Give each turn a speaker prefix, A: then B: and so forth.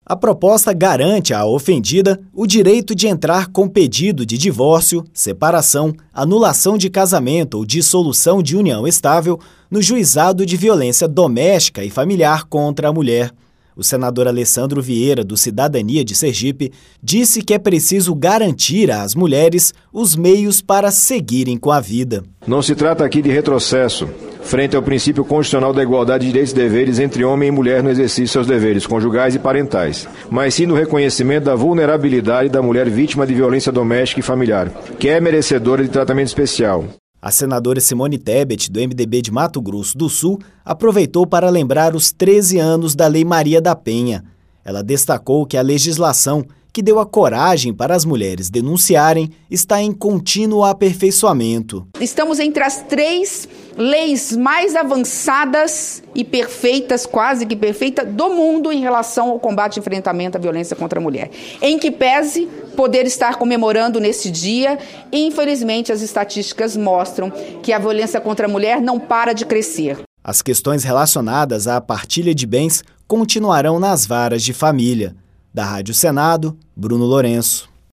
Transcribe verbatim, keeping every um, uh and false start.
A: A proposta garante à ofendida o direito de entrar com pedido de divórcio, separação, anulação de casamento ou dissolução de união estável no juizado de violência doméstica e familiar contra a mulher. O senador Alessandro Vieira, do Cidadania de Sergipe, disse que é preciso garantir às mulheres os meios para seguirem com a vida.
B: Não se trata aqui de retrocesso frente ao princípio constitucional da igualdade de direitos e deveres entre homem e mulher no exercício de seus deveres conjugais e parentais, mas sim no reconhecimento da vulnerabilidade da mulher vítima de violência doméstica e familiar, que é merecedora de tratamento especial.
A: A senadora Simone Tebet, do M D B de Mato Grosso do Sul, aproveitou para lembrar os treze anos da Lei Maria da Penha. Ela destacou que a legislação, que deu a coragem para as mulheres denunciarem, está em contínuo aperfeiçoamento.
C: Estamos entre as três leis mais avançadas e perfeitas, quase que perfeitas, do mundo em relação ao combate e enfrentamento à violência contra a mulher. Em que pese poder estar comemorando nesse dia, infelizmente as estatísticas mostram que a violência contra a mulher não para de crescer.
A: As questões relacionadas à partilha de bens continuarão nas varas de família. Da Rádio Senado, Bruno Lourenço.